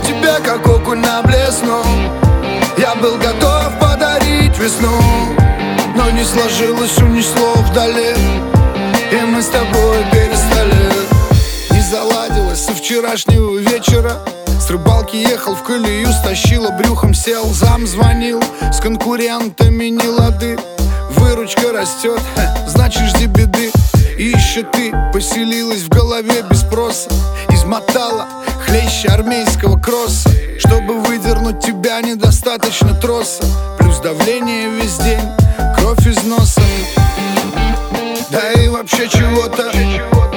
тебе, как окунь на блесну. Я был готов подарить весну, но не сложилось, унесло вдали, и мы с тобой перестали. Не заладилось со вчерашнего вечера. С рыбалки ехал в колею, стащило брюхом, сел. Зам звонил, с конкурентами не лады. Выручка растет, значит жди беды. И еще ты поселилась в голове без спроса. Измотала хлеще армейского кросса. Чтобы выдернуть тебя, недостаточно троса. Плюс давление весь день, кровь из носа. Да и вообще чего-то